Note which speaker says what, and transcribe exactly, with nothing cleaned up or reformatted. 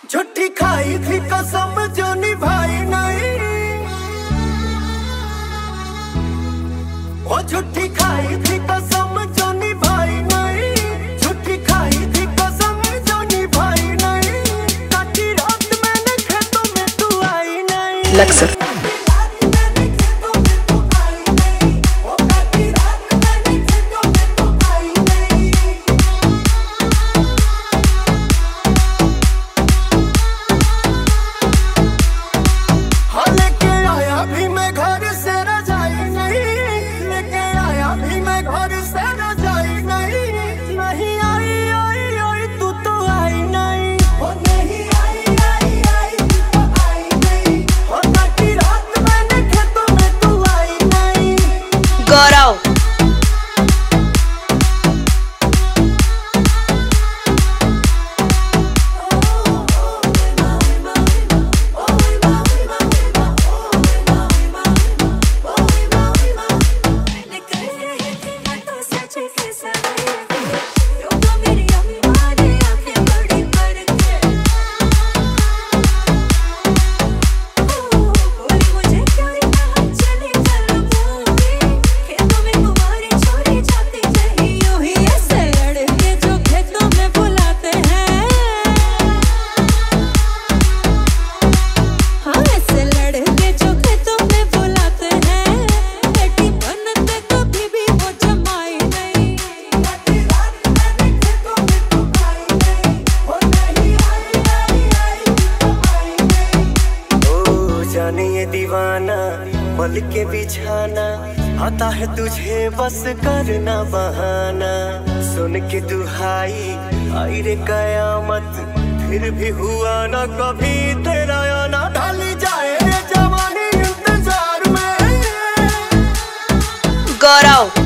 Speaker 1: झूठी खाई थी कसम जो निभाई नहीं, वो झूठी खाई थी कसम जो निभाई नहीं, झूठी खाई थी कसम जो निभाई नहीं, काटी रात मैंने खेतों में तू आई नहीं।
Speaker 2: लक्सर
Speaker 3: गौरव
Speaker 1: दीवाना पल के बिछाना आता है तुझे बस करना बहाना, सुन के दुहाई आई रे कयामत फिर भी हुआ ना कभी तेरा आना, ढाली जाए रे जवानी इंतजार में।
Speaker 3: गौरव